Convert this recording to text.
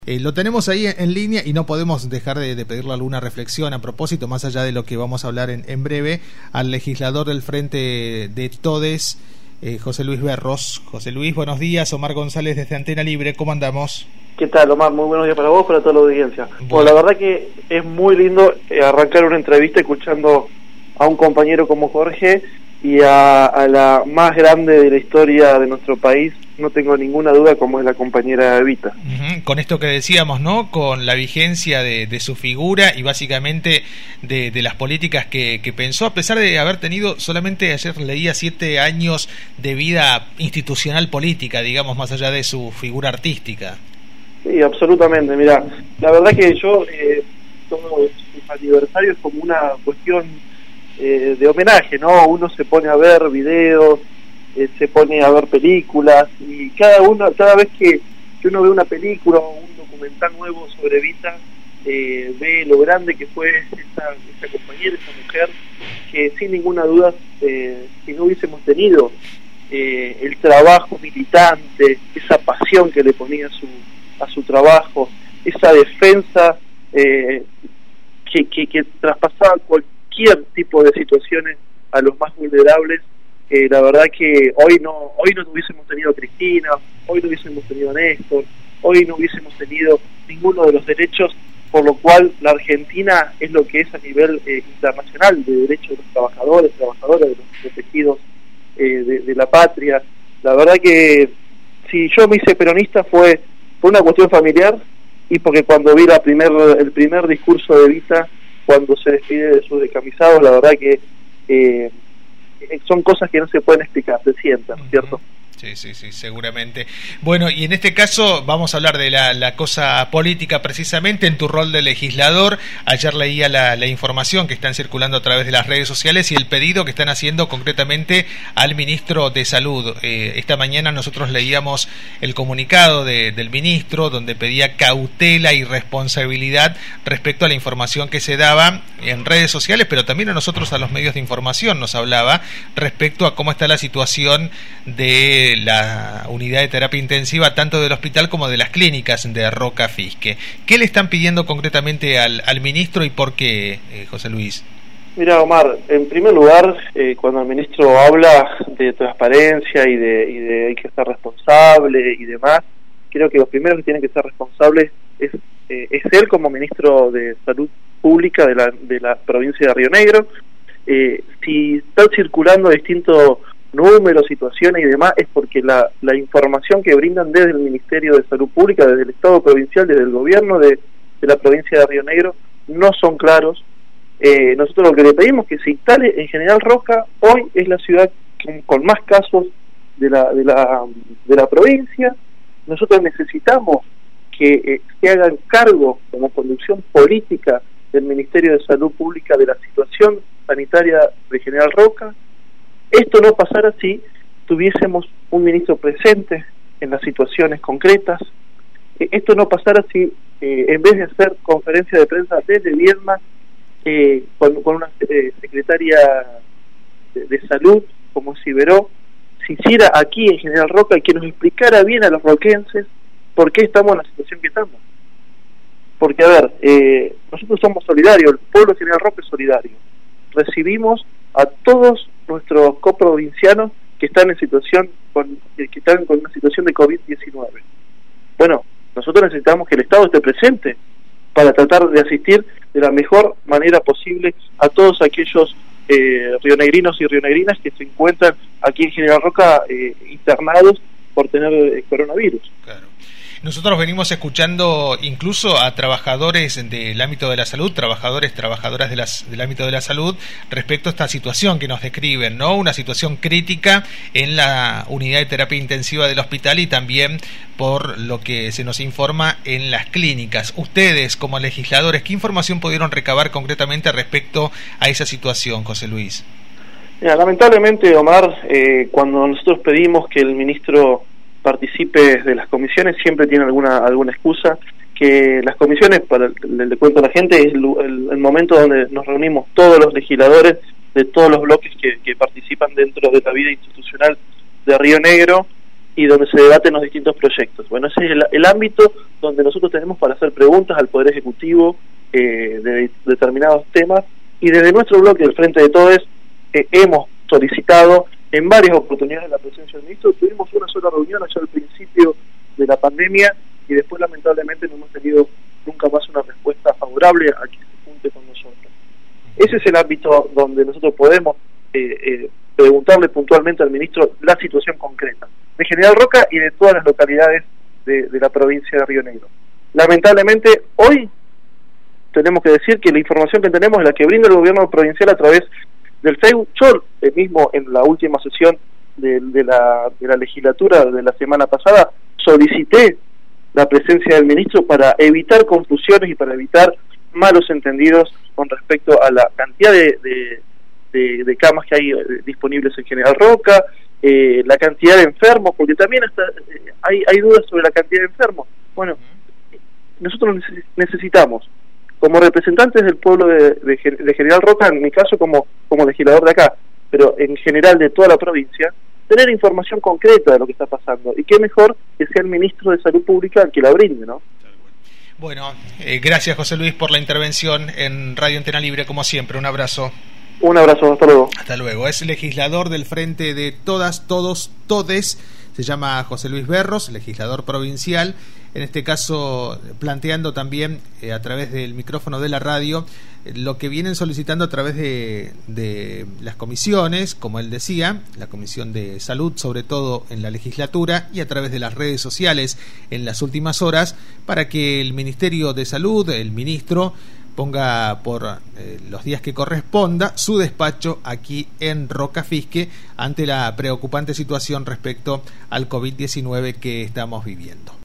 Lo tenemos ahí en línea y no podemos dejar de pedirle alguna reflexión a propósito, más allá de lo que vamos a hablar en breve, al legislador del Frente de Todes, José Luis Berros. José Luis, buenos días. Omar González desde Antena Libre, ¿cómo andamos? ¿Qué tal, Omar? Muy buenos días para vos, para toda la audiencia. Bueno, la verdad que es muy lindo arrancar una entrevista escuchando a un compañero como Jorge y a la más grande de la historia de nuestro país, no tengo ninguna duda, como es la compañera Evita. Con esto que decíamos, ¿no? Con la vigencia de su figura y básicamente de las políticas que pensó, a pesar de haber tenido solamente, ayer leía, 7 años de vida institucional política, digamos, más allá de su figura artística. Sí, absolutamente. Mira, la verdad que yo, todo su aniversario es como una cuestión de homenaje, ¿no? Uno se pone a ver videos, se pone a ver películas, y cada vez que uno ve una película o un documental nuevo sobre Evita, ve lo grande que fue esa compañera, esa mujer, que sin ninguna duda, si no hubiésemos tenido el trabajo militante, esa pasión que le ponía a su trabajo, esa defensa que traspasaba cualquier tipo de situaciones a los más vulnerables, la verdad que hoy no hubiésemos tenido a Cristina, hoy no hubiésemos tenido a Néstor, hoy no hubiésemos tenido ninguno de los derechos, por lo cual la Argentina es lo que es a nivel internacional, de derechos de los trabajadores, trabajadoras, de los protegidos de la patria. La verdad que si yo me hice peronista fue una cuestión familiar, y porque cuando vi el primer discurso de Evita, cuando se despide de sus descamisados, la verdad que son cosas que no se pueden explicar, se sientan, ¿cierto? Sí, seguramente. Bueno, y en este caso vamos a hablar de la cosa política precisamente en tu rol de legislador. Ayer leía la información que están circulando a través de las redes sociales y el pedido que están haciendo concretamente al ministro de Salud. Esta mañana nosotros leíamos el comunicado del ministro donde pedía cautela y responsabilidad respecto a la información que se daba en redes sociales, pero también a nosotros, a los medios de información, nos hablaba respecto a cómo está la situación de la unidad de terapia intensiva tanto del hospital como de las clínicas de Roca Fisque. ¿Qué le están pidiendo concretamente al ministro y por qué, José Luis? Mira, Omar, en primer lugar, cuando el ministro habla de transparencia y de hay que estar responsable y demás, creo que los primeros que tienen que ser responsables es él como ministro de Salud Pública de la provincia de Río Negro. Si están circulando distintos números, situaciones y demás, es porque la información que brindan desde el Ministerio de Salud Pública, desde el Estado provincial, desde el gobierno de la provincia de Río Negro, no son claros. Nosotros lo que le pedimos es que se instale en General Roca. Hoy es la ciudad con más casos de la provincia. Nosotros necesitamos que se hagan cargo como conducción política del Ministerio de Salud Pública de la situación sanitaria de General Roca. Esto no pasara si tuviésemos un ministro presente en las situaciones concretas. Esto no pasara si, en vez de hacer conferencia de prensa desde Viedma, con una secretaria de salud como es Iberó, se hiciera aquí en General Roca y que nos explicara bien a los roquenses por qué estamos en la situación que estamos. Porque, a ver, nosotros somos solidarios, el pueblo de General Roca es solidario. Recibimos a todos nuestros coprovincianos que están en situación con una situación de COVID-19. Bueno, nosotros necesitamos que el Estado esté presente para tratar de asistir de la mejor manera posible a todos aquellos rionegrinos y rionegrinas que se encuentran aquí en General Roca internados por tener coronavirus. Claro. Nosotros venimos escuchando incluso a trabajadores del ámbito de la salud, trabajadoras del ámbito de la salud, respecto a esta situación que nos describen, ¿no? Una situación crítica en la unidad de terapia intensiva del hospital y también por lo que se nos informa en las clínicas. Ustedes, como legisladores, ¿qué información pudieron recabar concretamente respecto a esa situación, José Luis? Mira, lamentablemente, Omar, cuando nosotros pedimos que el ministro participe de las comisiones, siempre tiene alguna excusa, que las comisiones, le cuento a la gente, es el momento donde nos reunimos todos los legisladores de todos los bloques que participan dentro de la vida institucional de Río Negro, y donde se debaten los distintos proyectos. Bueno, ese es el ámbito donde nosotros tenemos para hacer preguntas al Poder Ejecutivo de determinados temas, y desde nuestro bloque, del Frente de Todos, hemos solicitado en varias oportunidades la presencia del ministro. Tuvimos una sola reunión allá al principio de la pandemia y después lamentablemente no hemos tenido nunca más una respuesta favorable a que se junte con nosotros. Ese es el ámbito donde nosotros podemos preguntarle puntualmente al ministro la situación concreta de General Roca y de todas las localidades de la provincia de Río Negro. Lamentablemente hoy tenemos que decir que la información que tenemos es la que brinda el gobierno provincial a través del Facebook. Yo mismo en la última sesión de la legislatura de la semana pasada solicité la presencia del ministro para evitar confusiones y para evitar malos entendidos con respecto a la cantidad de camas que hay disponibles en General Roca, la cantidad de enfermos, porque también hasta hay dudas sobre la cantidad de enfermos. Bueno, nosotros necesitamos, como representantes del pueblo de General Roca, en mi caso como legislador de acá, pero en general de toda la provincia, tener información concreta de lo que está pasando, y qué mejor que sea el ministro de Salud Pública el que la brinde, ¿no? Bueno, gracias José Luis por la intervención en Radio Antena Libre, como siempre, un abrazo. Un abrazo, hasta luego. Hasta luego. Es legislador del Frente de Todas, Todos, Todes. Se llama José Luis Berros, legislador provincial. En este caso, planteando también a través del micrófono de la radio lo que vienen solicitando a través de las comisiones, como él decía, la Comisión de Salud, sobre todo en la legislatura, y a través de las redes sociales en las últimas horas, para que el Ministerio de Salud, el ministro, ponga por los días que corresponda su despacho aquí en Rocafisque ante la preocupante situación respecto al COVID-19 que estamos viviendo.